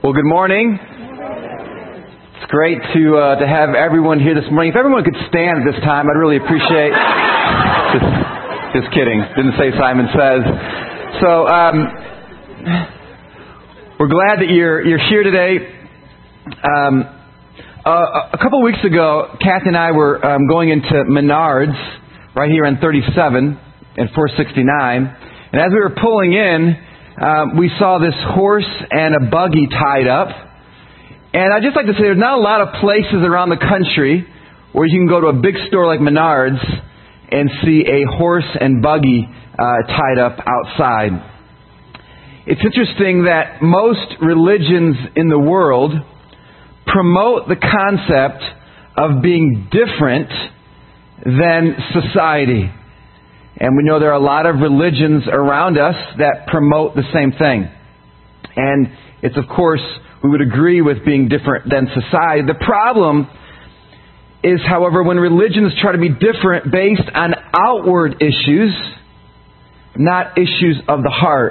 Well, good morning. It's great to have everyone here this morning. If everyone could stand at this time, I'd really appreciate. Just kidding. Didn't say Simon Says. So we're glad that you're here today. A couple of weeks ago, Kathy and I were going into Menards right here on 37 and 469, and as we were pulling in, we saw this horse and a buggy tied up. And I'd just like to say there's not a lot of places around the country where you can go to a big store like Menards and see a horse and buggy tied up outside. It's interesting that most religions in the world promote the concept of being different than society. And we know there are a lot of religions around us that promote the same thing. And it's, of course, we would agree with being different than society. The problem is, however, when religions try to be different based on outward issues, not issues of the heart.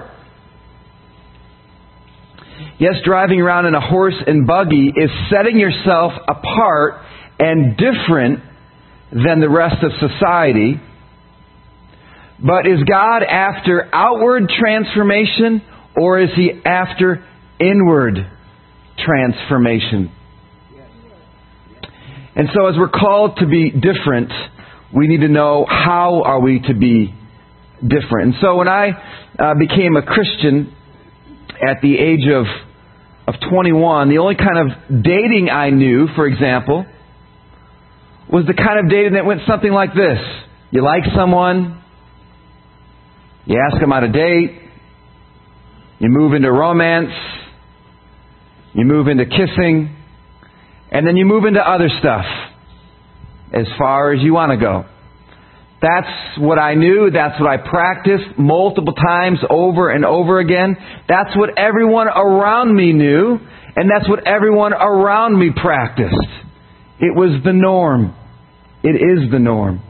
Yes, driving around in a horse and buggy is setting yourself apart and different than the rest of society. But is God after outward transformation, or is He after inward transformation? And so as we're called to be different, we need to know how are we to be different. And so when I became a Christian at the age of 21, the only kind of dating I knew, for example, was the kind of dating that went something like this. You like someone, you ask them out a date, you move into romance, you move into kissing, and then you move into other stuff as far as you want to go. That's what I knew. That's what I practiced multiple times over and over again. That's what everyone around me knew, and that's what everyone around me practiced. It was the norm. It is the norm.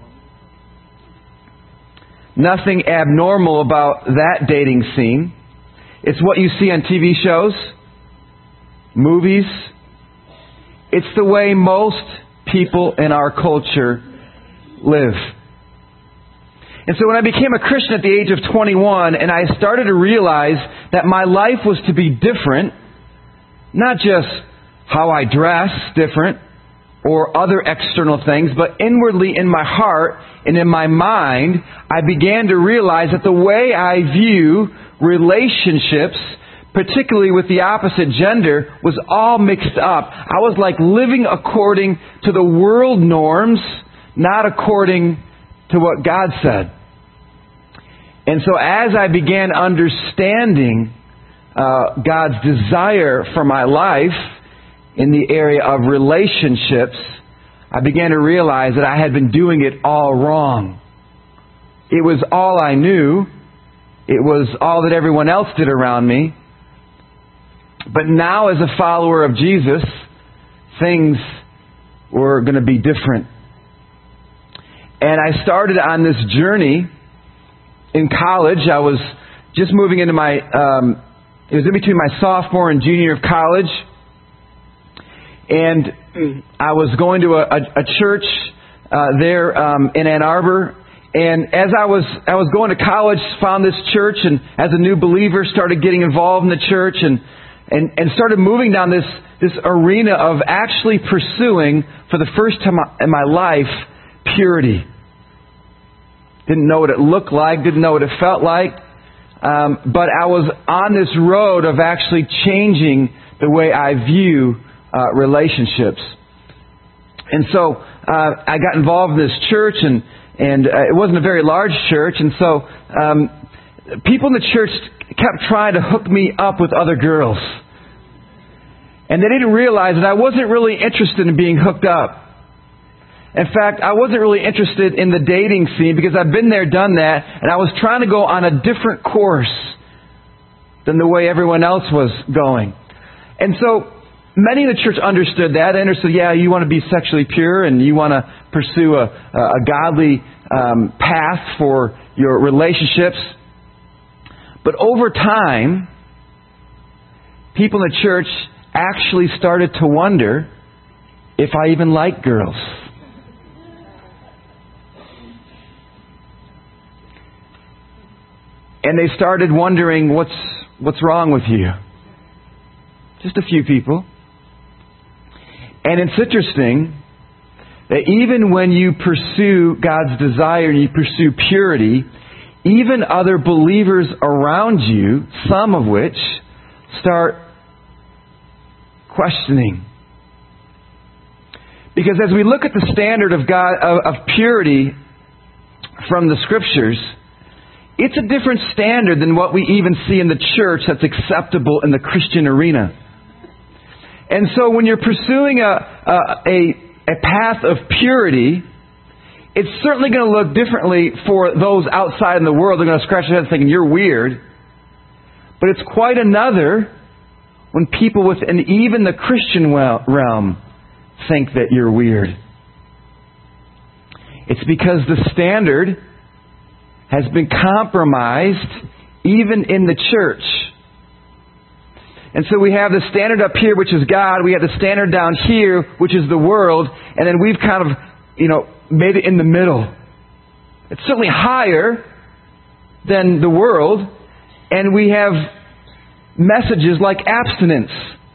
Nothing abnormal about that dating scene. It's what you see on TV shows, movies. It's the way most people in our culture live. And so when I became a Christian at the age of 21, and I started to realize that my life was to be different, not just how I dress different, or other external things, but inwardly in my heart and in my mind, I began to realize that the way I view relationships, particularly with the opposite gender, was all mixed up. I was like living according to the world norms, not according to what God said. And so as I began understanding God's desire for my life in the area of relationships, I began to realize that I had been doing it all wrong. It was all I knew. It was all that everyone else did around me. But now as a follower of Jesus, things were going to be different. And I started on this journey in college. I was just moving into my, it was in between my sophomore and junior year of college. And I was going to a church there in Ann Arbor. And as I was going to college, found this church, and as a new believer, started getting involved in the church and started moving down this arena of actually pursuing, for the first time in my life, purity. Didn't know what it looked like, didn't know what it felt like, but I was on this road of actually changing the way I view relationships. And so I got involved in this church, and it wasn't a very large church, and so people in the church kept trying to hook me up with other girls. And they didn't realize that I wasn't really interested in being hooked up. In fact, I wasn't really interested in the dating scene because I've been there, done that, and I was trying to go on a different course than the way everyone else was going. And so many in the church understood that. They understood, yeah, you want to be sexually pure and you want to pursue a godly path for your relationships. But over time, people in the church actually started to wonder if I even like girls. And they started wondering, what's wrong with you? Just a few people. And it's interesting that even when you pursue God's desire and you pursue purity, even other believers around you, some of which, start questioning. Because as we look at the standard of God of purity from the Scriptures, it's a different standard than what we even see in the church that's acceptable in the Christian arena. And so when you're pursuing a path of purity, it's certainly going to look differently for those outside in the world. They're going to scratch their heads thinking, you're weird. But it's quite another when people within even the Christian realm think that you're weird. It's because the standard has been compromised even in the church. And so we have the standard up here, which is God. We have the standard down here, which is the world. And then we've kind of, made it in the middle. It's certainly higher than the world. And we have messages like abstinence,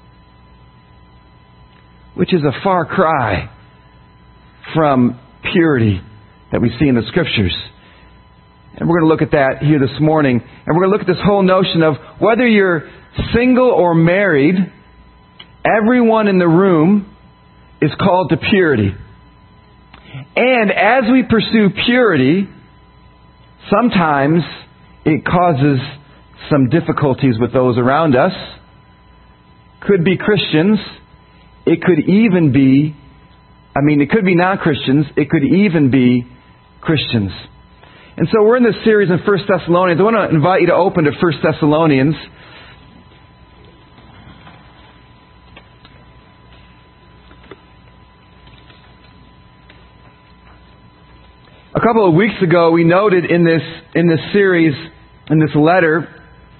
which is a far cry from purity that we see in the Scriptures. And we're going to look at that here this morning. And we're going to look at this whole notion of whether you're single or married, everyone in the room is called to purity. And as we pursue purity, sometimes it causes some difficulties with those around us. Could be Christians. It could even be, it could be non-Christians. It could even be Christians. And so we're in this series in 1 Thessalonians. I want to invite you to open to 1 Thessalonians. A couple of weeks ago, we noted in this series, in this letter,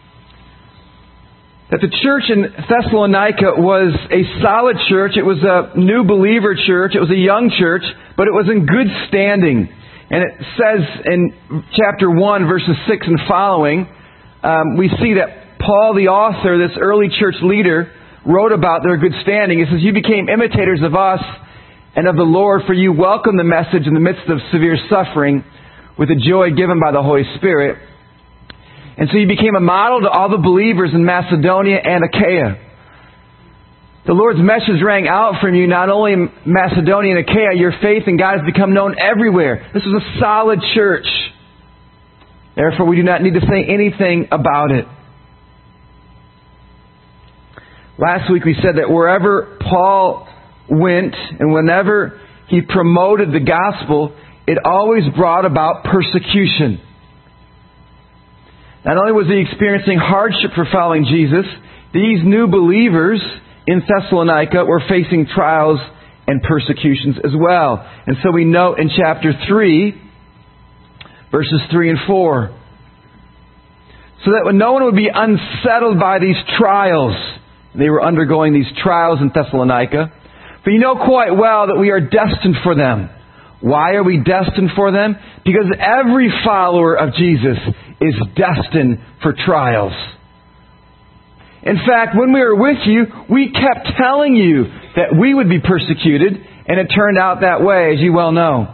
that the church in Thessalonica was a solid church. It was a new believer church. It was a young church, but it was in good standing. And it says in chapter 1, verses 6 and following, we see that Paul, the author, this early church leader, wrote about their good standing. He says, "You became imitators of us and of the Lord, for you welcomed the message in the midst of severe suffering with the joy given by the Holy Spirit. And so you became a model to all the believers in Macedonia and Achaia. The Lord's message rang out from you, not only in Macedonia and Achaia, your faith in God has become known everywhere." This was a solid church. Therefore, we do not need to say anything about it. Last week we said that wherever Paul went and whenever he promoted the gospel, it always brought about persecution. Not only was he experiencing hardship for following Jesus, these new believers in Thessalonica were facing trials and persecutions as well. And so we note in chapter 3, verses 3 and 4, so that no one would be unsettled by these trials. They were undergoing these trials in Thessalonica. For you know quite well that we are destined for them. Why are we destined for them? Because every follower of Jesus is destined for trials. In fact, when we were with you, we kept telling you that we would be persecuted, and it turned out that way, as you well know.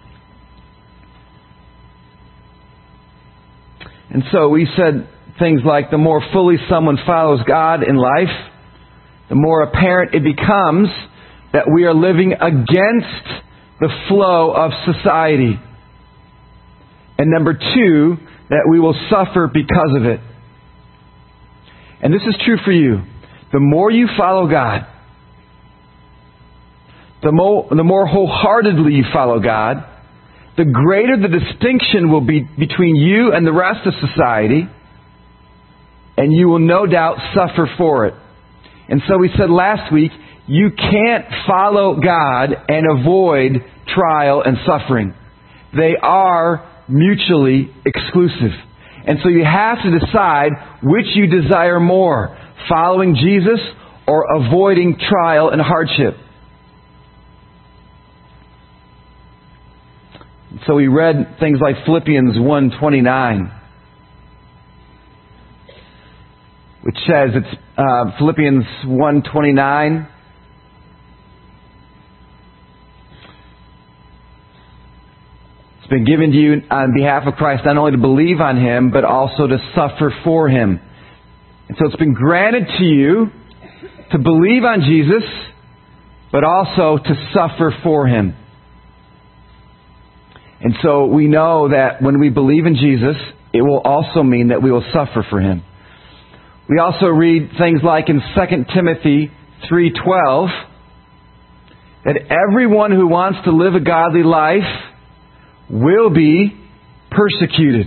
And so we said things like, the more fully someone follows God in life, the more apparent it becomes that we are living against the flow of society. And number two, that we will suffer because of it. And this is true for you. The more you follow God, the more wholeheartedly you follow God, the greater the distinction will be between you and the rest of society, and you will no doubt suffer for it. And so we said last week, you can't follow God and avoid trial and suffering. They are mutually exclusive. And so you have to decide which you desire more. following Jesus or avoiding trial and hardship. So we read things like Philippians 1:29, which says, it's Philippians 1:29. It's been given to you on behalf of Christ not only to believe on Him, but also to suffer for Him. And so it's been granted to you to believe on Jesus, but also to suffer for Him. And so we know that when we believe in Jesus, it will also mean that we will suffer for Him. We also read things like in 2 Timothy 3:12, that everyone who wants to live a godly life will be persecuted.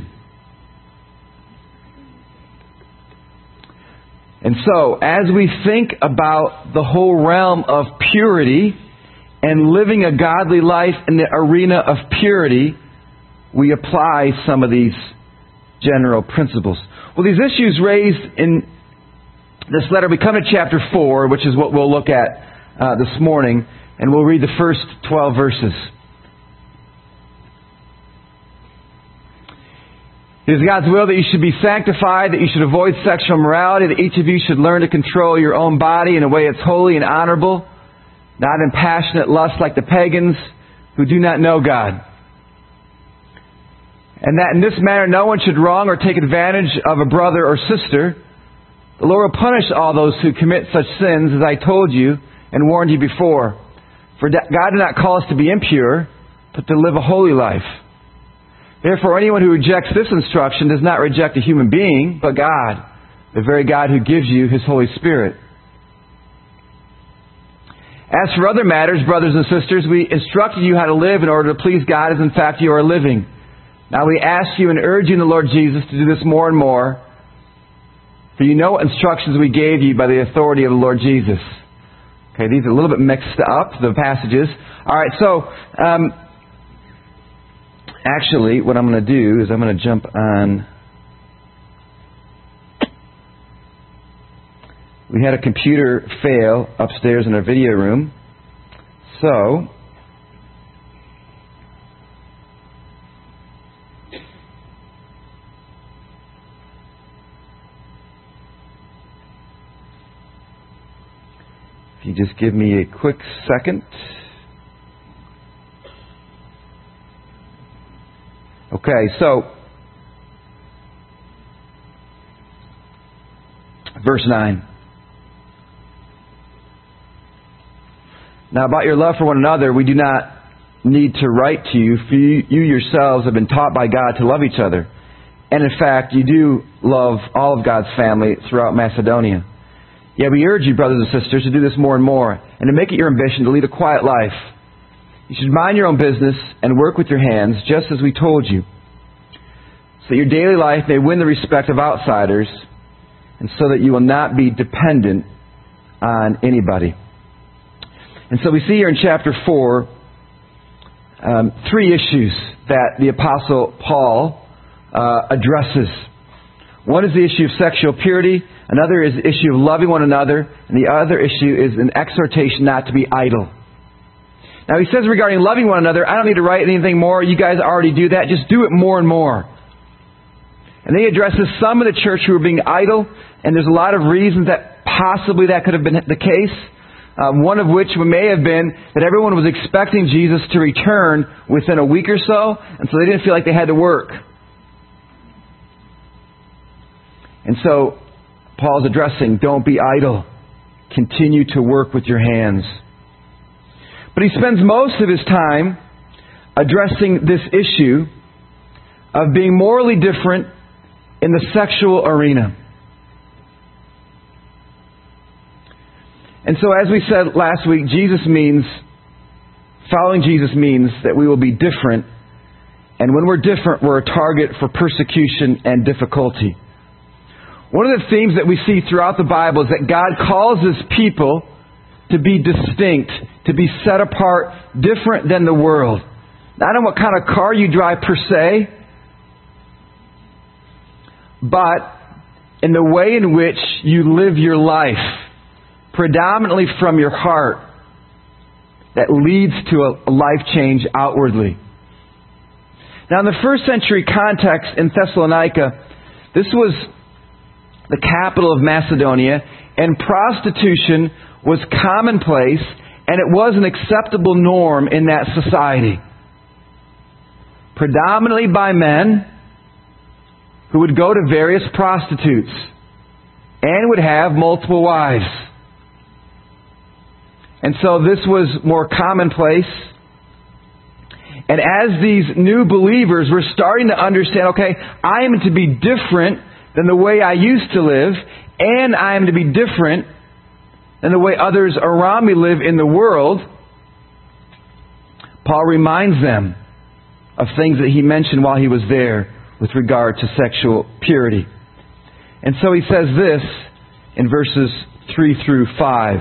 And so, as we think about the whole realm of purity and living a godly life in the arena of purity, we apply some of these general principles. Well, these issues raised in this letter, we come to chapter 4, which is what we'll look at this morning, and we'll read the first 12 verses. It is God's will that you should be sanctified, that you should avoid sexual immorality, that each of you should learn to control your own body in a way that's holy and honorable, not in passionate lust like the pagans who do not know God. And that in this manner no one should wrong or take advantage of a brother or sister. The Lord will punish all those who commit such sins, as I told you and warned you before. For God did not call us to be impure, but to live a holy life. Therefore, anyone who rejects this instruction does not reject a human being, but God, the very God who gives you His Holy Spirit. As for other matters, brothers and sisters, we instructed you how to live in order to please God, as in fact you are living. Now we ask you and urge you in the Lord Jesus to do this more and more, for you know what instructions we gave you by the authority of the Lord Jesus. Okay, these are a little bit mixed up, the passages. All right, so actually, what I'm going to do is I'm going to jump on. We had a computer fail upstairs in our video room. So, if you just give me a quick second. Okay, so verse 9. Now about your love for one another, we do not need to write to you, for you yourselves have been taught by God to love each other. And in fact, you do love all of God's family throughout Macedonia. Yet we urge you, brothers and sisters, to do this more and more, and to make it your ambition to lead a quiet life. You should mind your own business and work with your hands, just as we told you, so that your daily life may win the respect of outsiders, and so that you will not be dependent on anybody. And so we see here in chapter 4 three issues that the Apostle Paul addresses. One is the issue of sexual purity, another is the issue of loving one another, and the other issue is an exhortation not to be idle. Now he says regarding loving one another, I don't need to write anything more. You guys already do that. Just do it more and more. And then he addresses some of the church who are being idle, and there's a lot of reasons that possibly that could have been the case. One of which may have been that everyone was expecting Jesus to return within a week or so, and so they didn't feel like they had to work. And so Paul's addressing, don't be idle. Continue to work with your hands. But he spends most of his time addressing this issue of being morally different in the sexual arena. And so as we said last week, following Jesus means that we will be different. And when we're different, we're a target for persecution and difficulty. One of the themes that we see throughout the Bible is that God calls His people to be distinct, to be set apart, different than the world. Not in what kind of car you drive per se, but in the way in which you live your life, predominantly from your heart, that leads to a life change outwardly. Now, in the first century context in Thessalonica, this was the capital of Macedonia, and prostitution was commonplace, and it was an acceptable norm in that society. Predominantly by men who would go to various prostitutes and would have multiple wives. And so this was more commonplace. And as these new believers were starting to understand, okay, I am to be different than the way I used to live, and I am to be different than the way others around me live in the world, Paul reminds them of things that he mentioned while he was there with regard to sexual purity. And so he says this in verses 3 through 5.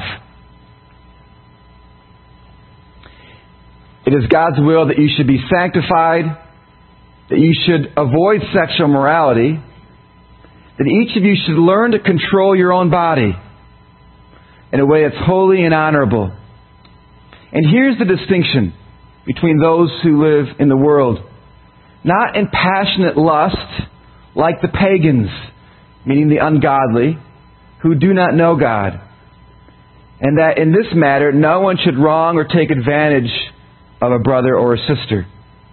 It is God's will that you should be sanctified, that you should avoid sexual immorality, that each of you should learn to control your own body in a way that's holy and honorable. And here's the distinction between those who live in the world. Not in passionate lust like the pagans, meaning the ungodly, who do not know God. And that in this matter, no one should wrong or take advantage of a brother or a sister.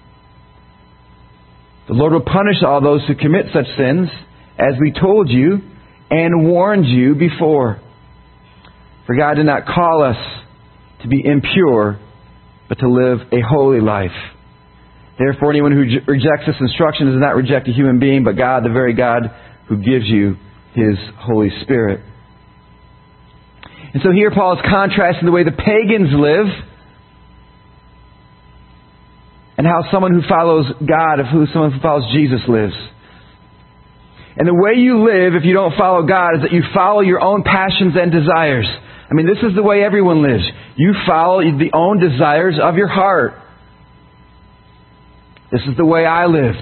The Lord will punish all those who commit such sins, as we told you and warned you before. For God did not call us to be impure, but to live a holy life. Therefore, anyone who rejects this instruction does not reject a human being, but God, the very God who gives you His Holy Spirit. And so here Paul is contrasting the way the pagans live and how someone who follows God, someone who follows Jesus lives. And the way you live if you don't follow God is that you follow your own passions and desires. I mean, this is the way everyone lives. You follow the own desires of your heart. This is the way I lived.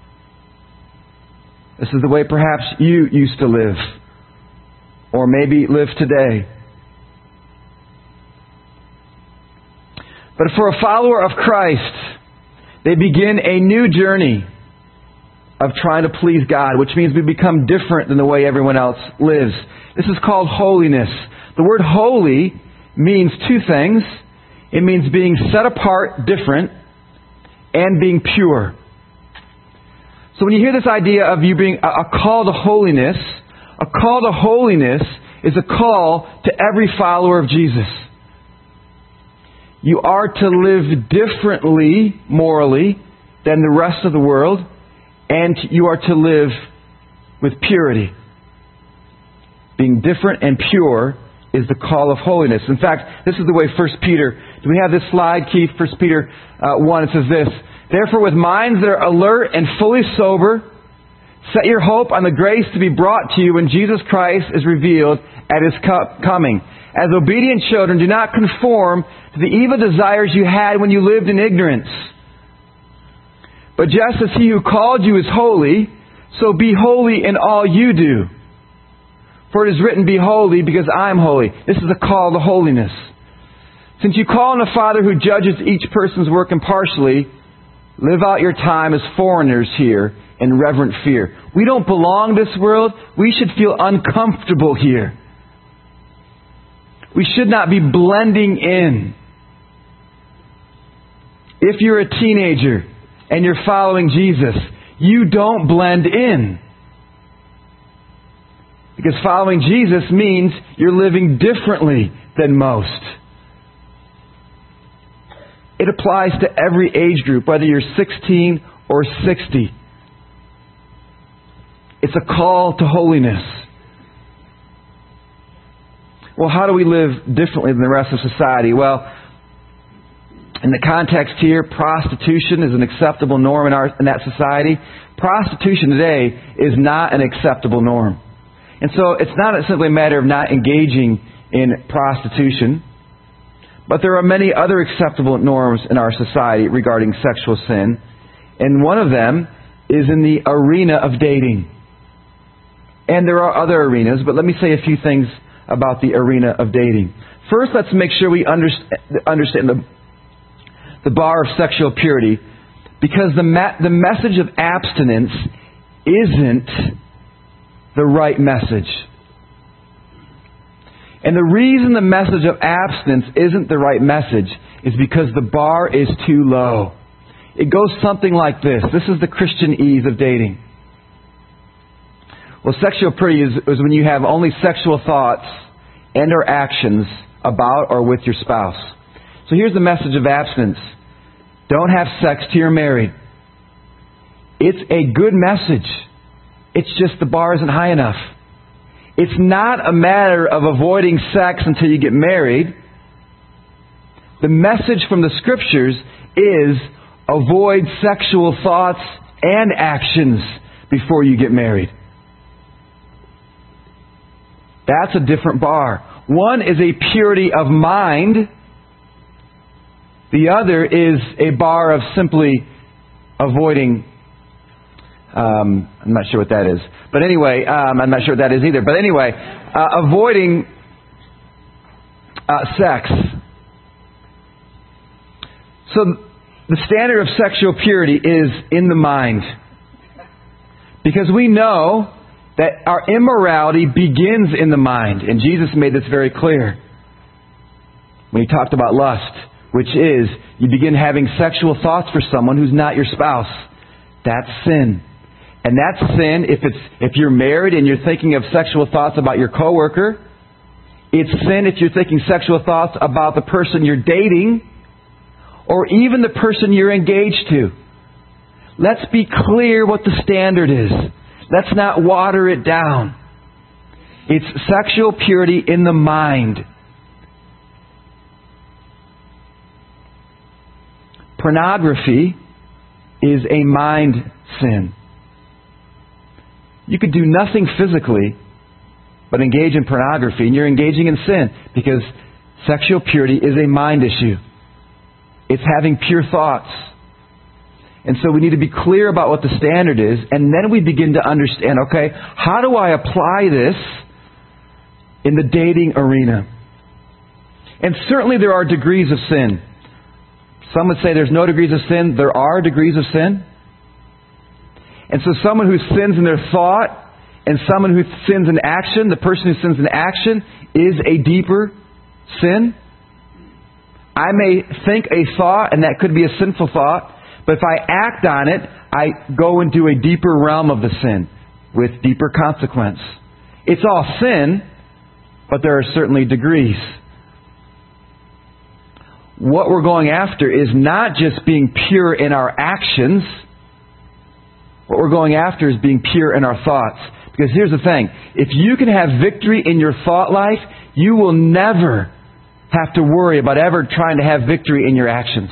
This is the way perhaps you used to live, or maybe live today. But for a follower of Christ, they begin a new journey of trying to please God, which means we become different than the way everyone else lives. This is called holiness. The word holy means two things. It means being set apart, different, and being pure. So when you hear this idea of you being a call to holiness is a call to every follower of Jesus. You are to live differently morally than the rest of the world, and you are to live with purity. Being different and pure is the call of holiness. In fact, this is the way 1 Peter... Do we have this slide, Keith? 1 Peter 1, it says this: Therefore, with minds that are alert and fully sober, set your hope on the grace to be brought to you when Jesus Christ is revealed at His coming. As obedient children, do not conform to the evil desires you had when you lived in ignorance. But just as He who called you is holy, so be holy in all you do. For it is written, be holy because I am holy. This is a call to holiness. Since you call on a Father who judges each person's work impartially, live out your time as foreigners here in reverent fear. We don't belong to this world. We should feel uncomfortable here. We should not be blending in. If you're a teenager and you're following Jesus, you don't blend in. Because following Jesus means you're living differently than most. It applies to every age group, whether you're 16 or 60. It's a call to holiness. Well, how do we live differently than the rest of society? Well, in the context here, prostitution is an acceptable norm in that society. Prostitution today is not an acceptable norm. And so it's not simply a matter of not engaging in prostitution, but there are many other acceptable norms in our society regarding sexual sin. And one of them is in the arena of dating. And there are other arenas, but let me say a few things about the arena of dating. First, let's make sure we understand the bar of sexual purity, because the message of abstinence isn't the right message. And the reason the message of abstinence isn't the right message is because the bar is too low. It goes something like this. This is the Christian ease of dating. Well, sexual purity is when you have only sexual thoughts and or actions about or with your spouse. So here's the message of abstinence. Don't have sex till you're married. It's a good message. It's just the bar isn't high enough. It's not a matter of avoiding sex until you get married. The message from the Scriptures is avoid sexual thoughts and actions before you get married. That's a different bar. One is a purity of mind. The other is a bar of simply avoiding. I'm not sure what that is. But anyway, I'm not sure what that is either. But anyway, avoiding sex. So the standard of sexual purity is in the mind. Because we know that our immorality begins in the mind. And Jesus made this very clear when He talked about lust, which is you begin having sexual thoughts for someone who's not your spouse. That's sin. And that's sin if you're married and you're thinking of sexual thoughts about your coworker. It's sin if you're thinking sexual thoughts about the person you're dating or even the person you're engaged to. Let's be clear what the standard is. Let's not water it down. It's sexual purity in the mind. Pornography is a mind sin. You could do nothing physically but engage in pornography, and you're engaging in sin because sexual purity is a mind issue. It's having pure thoughts. And so we need to be clear about what the standard is, and then we begin to understand, okay, how do I apply this in the dating arena? And certainly there are degrees of sin. Some would say there's no degrees of sin. There are degrees of sin. And so someone who sins in their thought and someone who sins in action, the person who sins in action is a deeper sin. I may think a thought, and that could be a sinful thought, but if I act on it, I go into a deeper realm of the sin with deeper consequence. It's all sin, but there are certainly degrees. What we're going after is not just being pure in our actions. What we're going after is being pure in our thoughts. Because here's the thing. If you can have victory in your thought life, you will never have to worry about ever trying to have victory in your actions.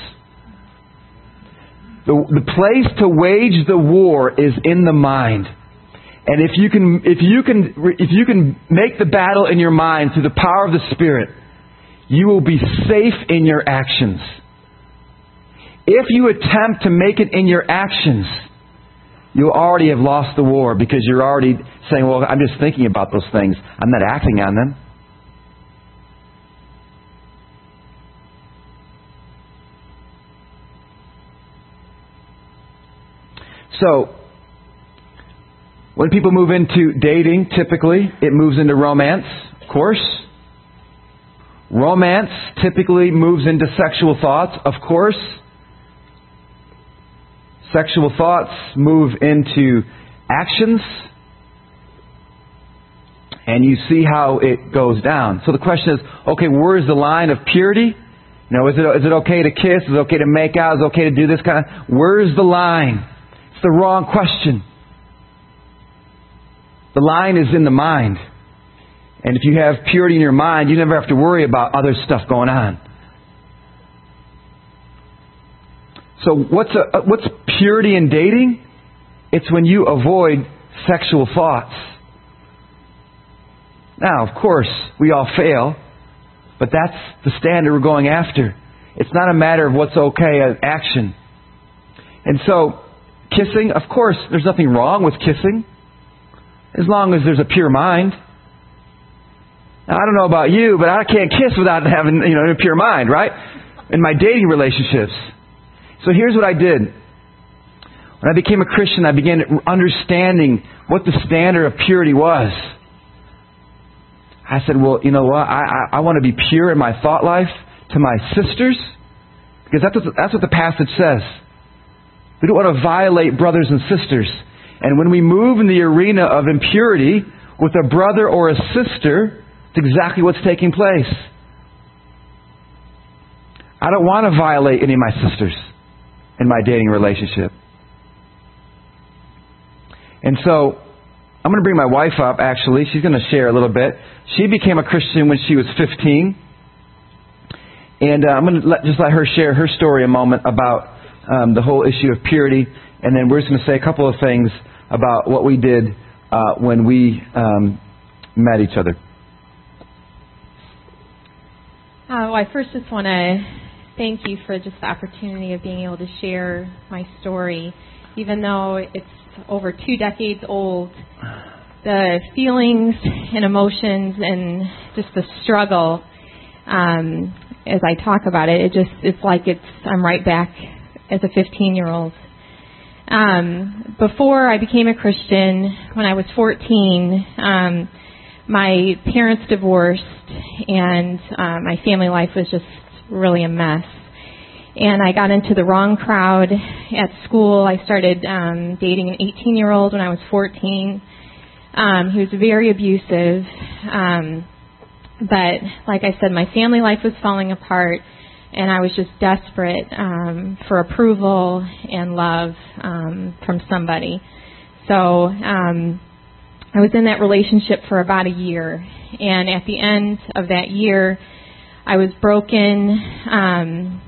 The place to wage the war is in the mind. And if you can make the battle in your mind through the power of the Spirit, you will be safe in your actions. If you attempt to make it in your actions, you already have lost the war because you're already saying, well, I'm just thinking about those things. I'm not acting on them. So, when people move into dating, typically, it moves into romance, of course. Romance typically moves into sexual thoughts, of course. Sexual thoughts move into actions. And you see how it goes down. So the question is, okay, where is the line of purity? You know, is it okay to kiss? Is it okay to make out? Is it okay to do this kind of... Where's the line? It's the wrong question. The line is in the mind. And if you have purity in your mind, you never have to worry about other stuff going on. So what's purity in dating? It's when you avoid sexual thoughts. Now, of course, we all fail, but that's the standard we're going after. It's not a matter of what's okay as action. And so, kissing, of course, there's nothing wrong with kissing. as long as there's a pure mind. Now, I don't know about you, but I can't kiss without having, a pure mind, right? In my dating relationships. So here's what I did. When I became a Christian, I began understanding what the standard of purity was. I said, well, you know what? I want to be pure in my thought life to my sisters, because that's what the passage says. We don't want to violate brothers and sisters. And when we move in the arena of impurity with a brother or a sister, it's exactly what's taking place. I don't want to violate any of my sisters in my dating relationship. And so, I'm going to bring my wife up, actually. She's going to share a little bit. She became a Christian when she was 15. And I'm going to let her share her story a moment about the whole issue of purity. And then we're just going to say a couple of things about what we did when we met each other. Well, I first just want to thank you for just the opportunity of being able to share my story. Even though it's over 2 decades old, the feelings and emotions and just the struggle, as I talk about it, it's like I'm right back as a 15-year-old. Before I became a Christian, when I was 14, my parents divorced, and my family life was just really a mess. And I got into the wrong crowd at school. I started dating an 18-year-old when I was 14. He was very abusive. But like I said, my family life was falling apart, and I was just desperate for approval and love from somebody. So I was in that relationship for about a year. And at the end of that year, I was broken,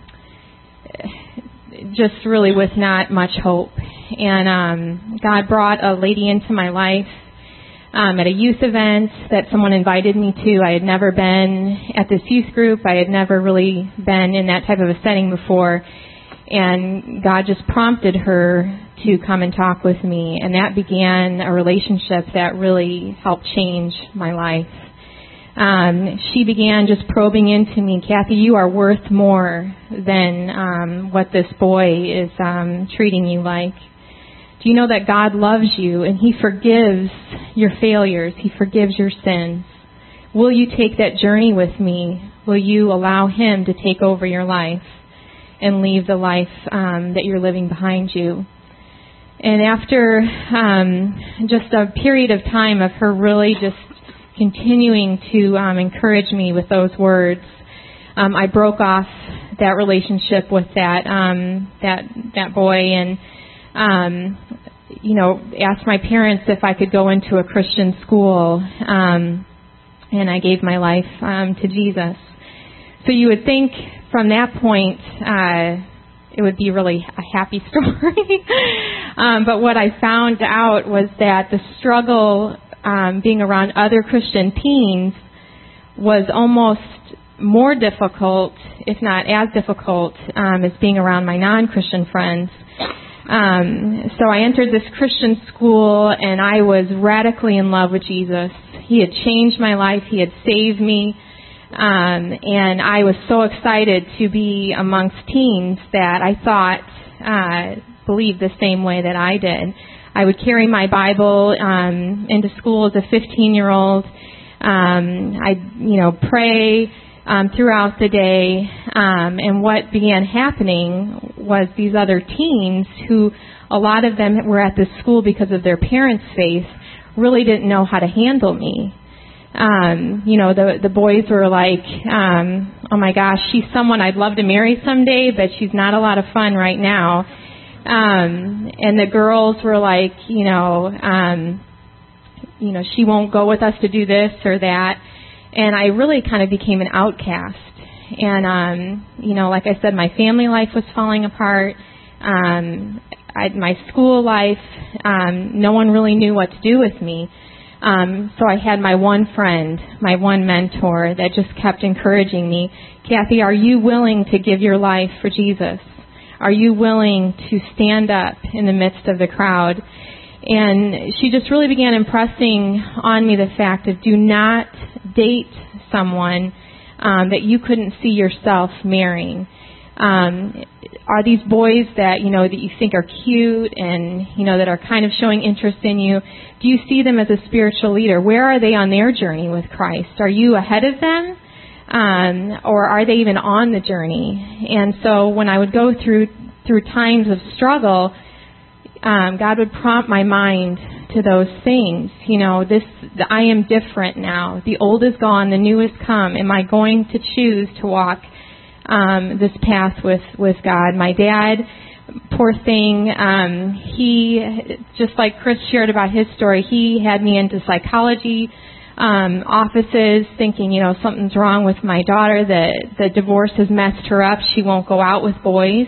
just really with not much hope. And God brought a lady into my life at a youth event that someone invited me to. I had never been at this youth group. I had never really been in that type of a setting before. And God just prompted her to come and talk with me. And that began a relationship that really helped change my life. She began just probing into me, Kathy, you are worth more than what this boy is treating you like. Do you know that God loves you and He forgives your failures? He forgives your sins. Will you take that journey with me? Will you allow Him to take over your life and leave the life that you're living behind you? And after just a period of time of her really just continuing to encourage me with those words, I broke off that relationship with that boy, and asked my parents if I could go into a Christian school, and I gave my life to Jesus. So you would think from that point it would be really a happy story. But what I found out was that the struggle being around other Christian teens was almost more difficult, if not as difficult, as being around my non-Christian friends. So I entered this Christian school, and I was radically in love with Jesus. He had changed my life. He had saved me. And I was so excited to be amongst teens that I thought believed the same way that I did. I would carry my Bible into school as a 15-year-old. I'd pray throughout the day. And what began happening was these other teens, who a lot of them were at this school because of their parents' faith, really didn't know how to handle me. The boys were like, oh my gosh, she's someone I'd love to marry someday, but she's not a lot of fun right now. And the girls were like, she won't go with us to do this or that. And I really kind of became an outcast. And, like I said, my family life was falling apart. My school life, no one really knew what to do with me. So I had my one friend, my one mentor that just kept encouraging me. Kathy, are you willing to give your life for Jesus? Are you willing to stand up in the midst of the crowd? And she just really began impressing on me the fact of do not date someone that you couldn't see yourself marrying. Are these boys that, that you think are cute and, that are kind of showing interest in you, do you see them as a spiritual leader? Where are they on their journey with Christ? Are you ahead of them? Or are they even on the journey? And so when I would go through times of struggle, God would prompt my mind to those things. I am different now. The old is gone, the new has come. Am I going to choose to walk this path with God? My dad, poor thing, he, just like Chris shared about his story, he had me into psychology offices thinking, something's wrong with my daughter, the divorce has messed her up, she won't go out with boys.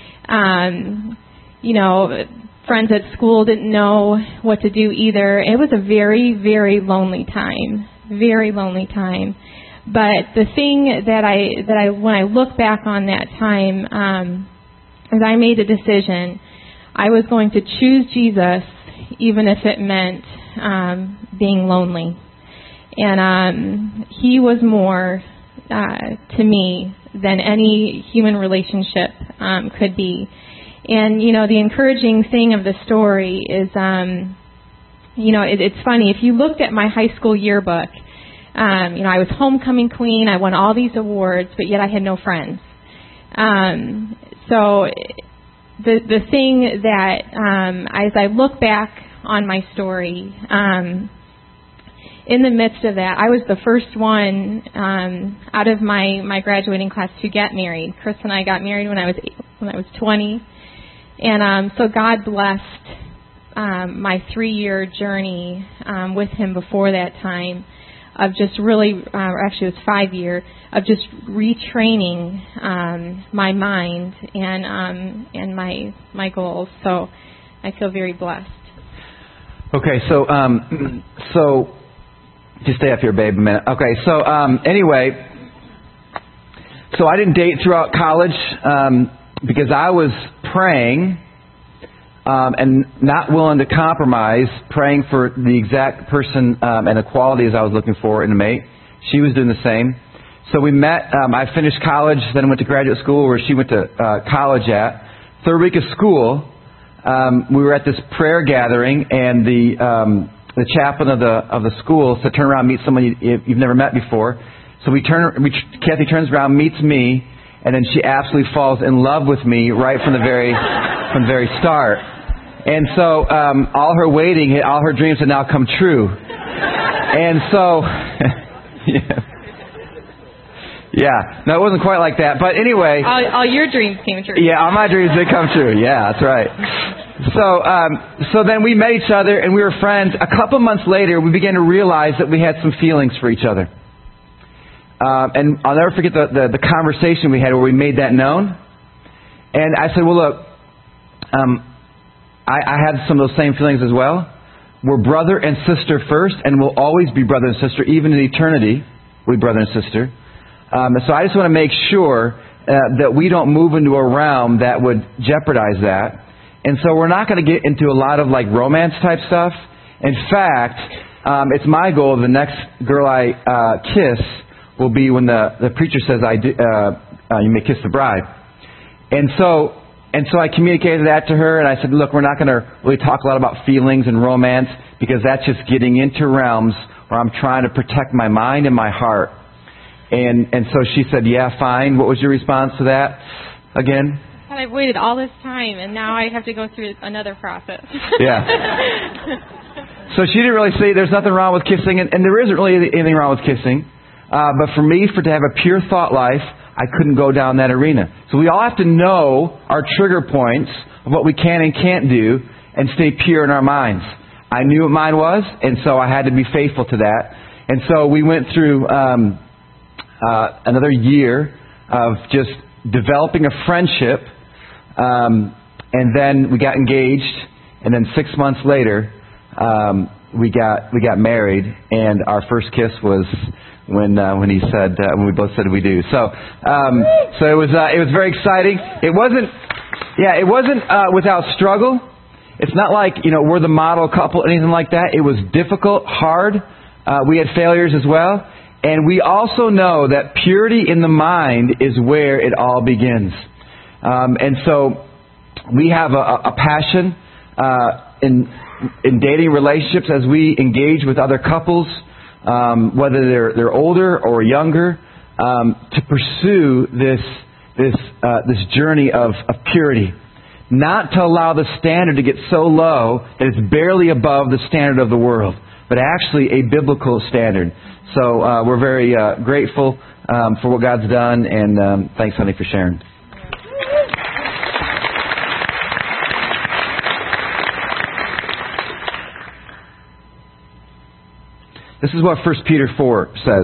Friends at school didn't know what to do either. It was a very, very lonely time. Very lonely time. But the thing that I when I look back on that time, is I made a decision. I was going to choose Jesus, even if it meant being lonely. And he was more to me than any human relationship could be. And, the encouraging thing of the story is, it's funny. If you looked at my high school yearbook, I was homecoming queen. I won all these awards, but yet I had no friends. So the thing that, as I look back on my story, in the midst of that, I was the first one out of my graduating class to get married. Chris and I got married when I was 20. And so God blessed my 3-year journey with him before that time of just really, actually it was 5-year, of just retraining my mind and my goals. So I feel very blessed. Okay, so just stay up here, babe, a minute. Okay, so anyway, so I didn't date throughout college because I was praying and not willing to compromise, praying for the exact person and the qualities I was looking for in a mate. She was doing the same. So we met. I finished college, then went to graduate school where she went to college at. Third week of school, we were at this prayer gathering, and the chaplain of the school said, "Turn around, meet someone you've never met before." So Kathy turns around, meets me, and then she absolutely falls in love with me right from the very start. And so all her waiting, all her dreams had now come true. And so, yeah, no, it wasn't quite like that. But anyway, all your dreams came true. Yeah, all my dreams did come true. Yeah, that's right. So then we met each other and we were friends. A couple months later, we began to realize that we had some feelings for each other. And I'll never forget the conversation we had where we made that known. And I said, well, look, I had some of those same feelings as well. We're brother and sister first, and we'll always be brother and sister, even in eternity. We're brother and sister. So I just want to make sure that we don't move into a realm that would jeopardize that. And so we're not going to get into a lot of like romance type stuff. In fact, it's my goal the next girl I kiss will be when the preacher says, you may kiss the bride. And so I communicated that to her, and I said, look, we're not going to really talk a lot about feelings and romance because that's just getting into realms where I'm trying to protect my mind and my heart. And so she said, yeah, fine. What was your response to that again? I've waited all this time, and now I have to go through another process. Yeah. So she didn't really say there's nothing wrong with kissing, and there isn't really anything wrong with kissing. But for me, to have a pure thought life, I couldn't go down that arena. So we all have to know our trigger points of what we can and can't do and stay pure in our minds. I knew what mine was, and so I had to be faithful to that. And so we went through another year of just developing a friendship, and then we got engaged, and then 6 months later, we got married, and our first kiss was when he said when we both said we do. So it was very exciting. It wasn't without struggle. It's not like, we're the model couple, anything like that. It was difficult, hard. We had failures as well. And we also know that purity in the mind is where it all begins. And so we have a passion in dating relationships as we engage with other couples, whether they're older or younger, to pursue this journey of purity. Not to allow the standard to get so low that it's barely above the standard of the world, but actually a biblical standard. So we're very grateful for what God's done, and thanks, honey, for sharing. This is what 1 Peter 4 says.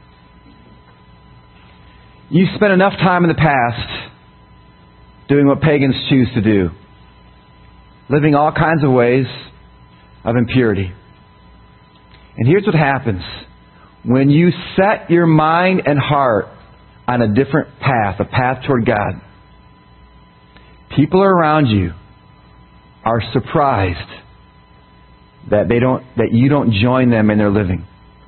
You spent enough time in the past doing what pagans choose to do, living all kinds of ways of impurity. And here's what happens. When you set your mind and heart on a different path, a path toward God, people around you are surprised that you don't join them in their living.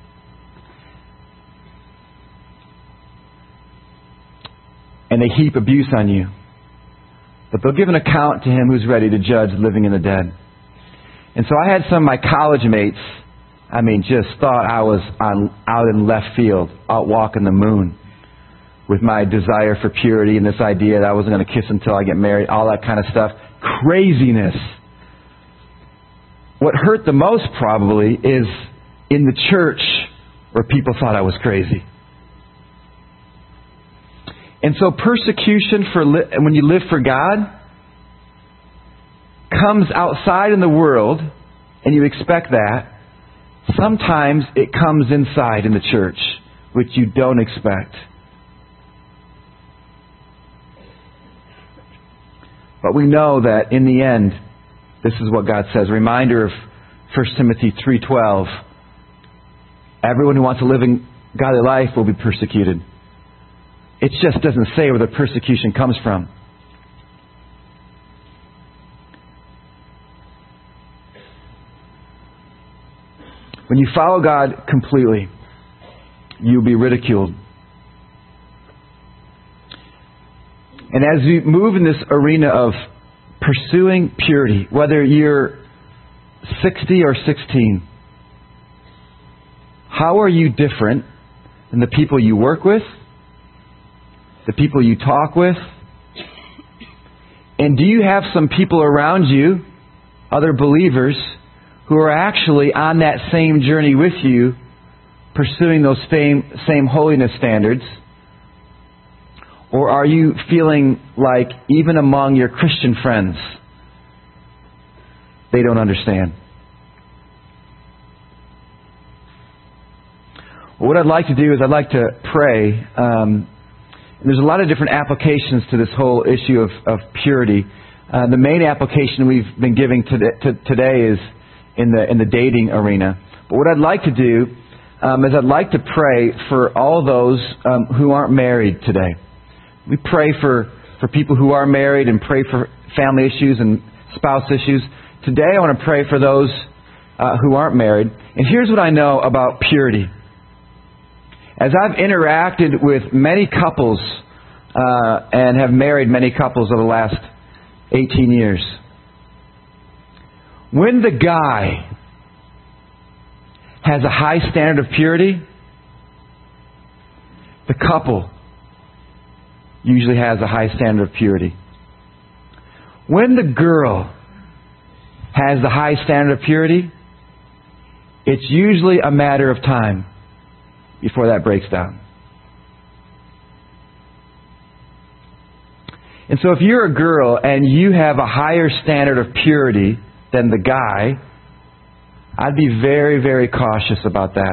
And they heap abuse on you. But they'll give an account to Him who's ready to judge the living and the dead. And so I had some of my college mates, just thought I was out in left field, out walking the moon with my desire for purity and this idea that I wasn't going to kiss until I get married, all that kind of stuff. Craziness. What hurt the most probably is in the church where people thought I was crazy. And so persecution when you live for God comes outside in the world, and you expect that. Sometimes it comes inside in the church, which you don't expect. But we know that in the end, this is what God says. A reminder of 1 Timothy 3:12. Everyone who wants to live a godly life will be persecuted. It just doesn't say where the persecution comes from. When you follow God completely, you'll be ridiculed. And as you move in this arena of pursuing purity, whether you're 60 or 16, how are you different than the people you work with, the people you talk with? And do you have some people around you, other believers, who are actually on that same journey with you, pursuing those same holiness standards? Or are you feeling like even among your Christian friends, they don't understand? Well, what I'd like to do is I'd like to pray. And there's a lot of different applications to this whole issue of purity. The main application we've been giving today is in the dating arena. But what I'd like to do is I'd like to pray for all those who aren't married today. We pray for people who are married and pray for family issues and spouse issues. Today I want to pray for those who aren't married. And here's what I know about purity. As I've interacted with many couples and have married many couples over the last 18 years, when the guy has a high standard of purity, the couple usually has a high standard of purity. When the girl has the high standard of purity, it's usually a matter of time before that breaks down. And so if you're a girl and you have a higher standard of purity than the guy, I'd be very, very cautious about that.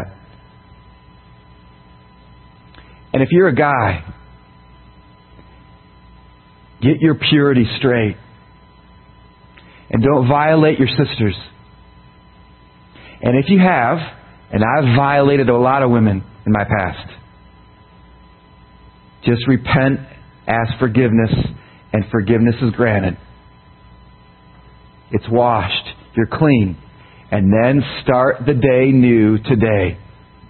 And if you're a guy, get your purity straight. And don't violate your sisters. And if you have, and I've violated a lot of women in my past, just repent, ask forgiveness, and forgiveness is granted. It's washed. You're clean. And then start the day new today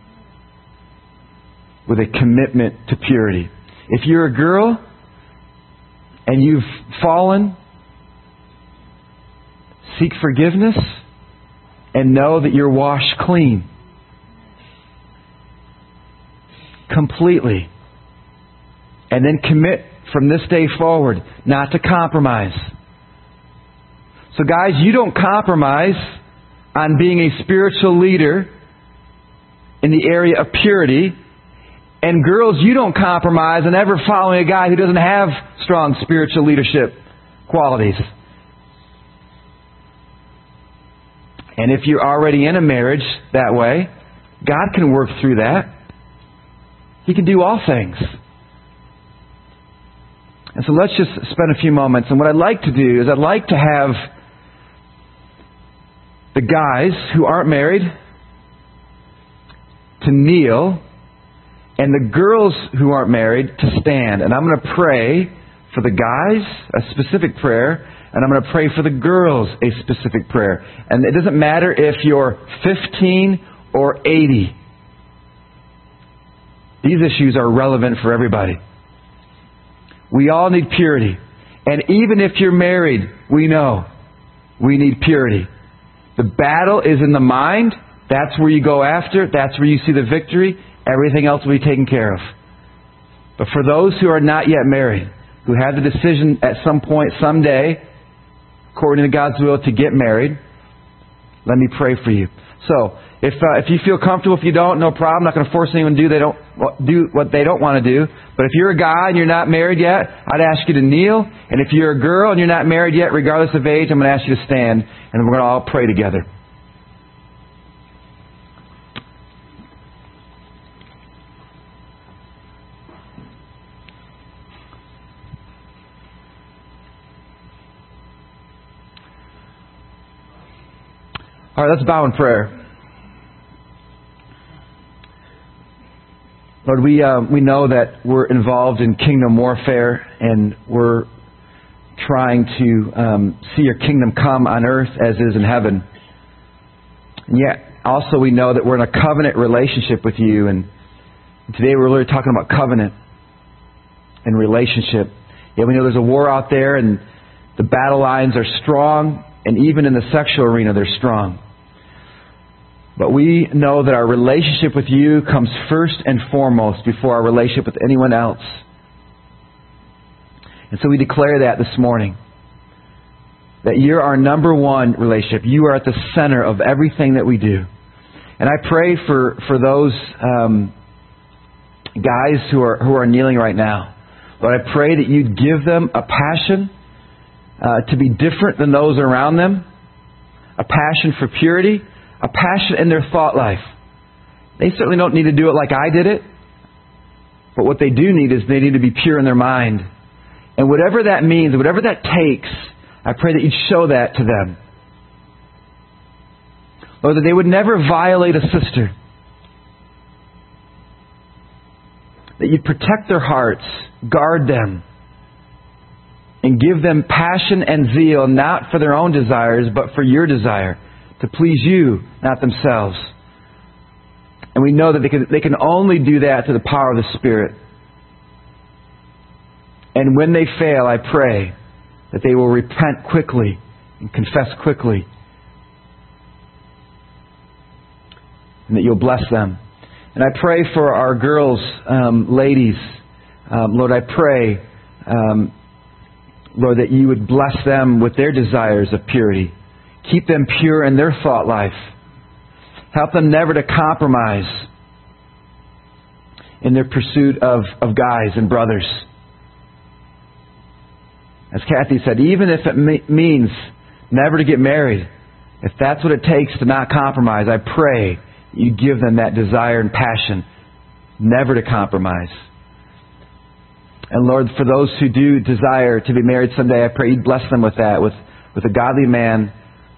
with a commitment to purity. If you're a girl and you've fallen, seek forgiveness and know that you're washed clean. Completely. And then commit from this day forward not to compromise. So guys, you don't compromise on being a spiritual leader in the area of purity. And girls, you don't compromise on ever following a guy who doesn't have strong spiritual leadership qualities. And if you're already in a marriage that way, God can work through that. He can do all things. And so let's just spend a few moments. And what I'd like to do is I'd like to have the guys who aren't married to kneel, and the girls who aren't married to stand. And I'm going to pray for the guys a specific prayer, and I'm going to pray for the girls a specific prayer. And it doesn't matter if you're 15 or 80. These issues are relevant for everybody. We all need purity. And even if you're married, we know we need purity. The battle is in the mind. That's where you go after. That's where you see the victory. Everything else will be taken care of. But for those who are not yet married, who have the decision at some point, someday, according to God's will, to get married, let me pray for you. So, if you feel comfortable, if you don't, no problem. I'm not going to force anyone to do what they don't want to do. But if you're a guy and you're not married yet, I'd ask you to kneel. And if you're a girl and you're not married yet, regardless of age, I'm going to ask you to stand. And we're going to all pray together. All right, let's bow in prayer. Lord, we know that we're involved in kingdom warfare, and we're trying to see your kingdom come on earth as is in heaven. And yet, also we know that we're in a covenant relationship with you, and today we're really talking about covenant and relationship. Yeah, we know there's a war out there, and the battle lines are strong, and even in the sexual arena they're strong. But we know that our relationship with you comes first and foremost before our relationship with anyone else. And so we declare that this morning. That you're our number one relationship. You are at the center of everything that we do. And I pray for those guys who are kneeling right now. Lord, I pray that you'd give them a passion to be different than those around them. A passion for purity. A passion in their thought life. They certainly don't need to do it like I did it. But what they do need is they need to be pure in their mind. And whatever that means, whatever that takes, I pray that you'd show that to them. Lord, that they would never violate a sister. That you'd protect their hearts, guard them, and give them passion and zeal, not for their own desires, but for your desire. To please you, not themselves. And we know that they can only do that through the power of the Spirit. And when they fail, I pray that they will repent quickly and confess quickly. And that you'll bless them. And I pray for our girls, ladies. Lord, I pray, Lord, that you would bless them with their desires of purity. Keep them pure in their thought life. Help them never to compromise in their pursuit of guys and brothers. As Kathy said, even if it means never to get married, if that's what it takes to not compromise, I pray you give them that desire and passion never to compromise. And Lord, for those who do desire to be married someday, I pray you'd bless them with that, with a godly man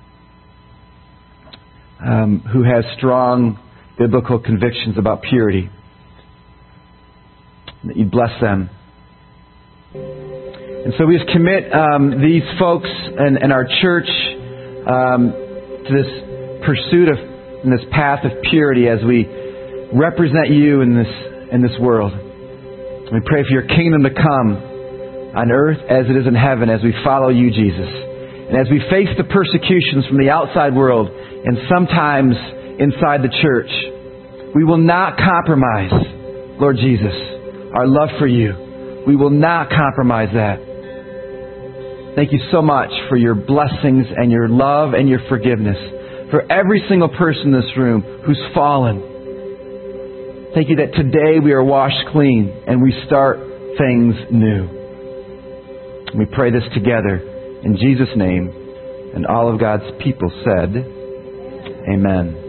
who has strong biblical convictions about purity. That you'd bless them. And so we just commit these folks and our church to this pursuit of, in this path of purity as we represent you in this world. We pray for your kingdom to come on earth as it is in heaven as we follow you, Jesus. And as we face the persecutions from the outside world and sometimes inside the church, we will not compromise, Lord Jesus, our love for you. We will not compromise that. Thank you so much for your blessings and your love and your forgiveness for every single person in this room who's fallen. Thank you that today we are washed clean and we start things new. We pray this together in Jesus' name. And all of God's people said, Amen.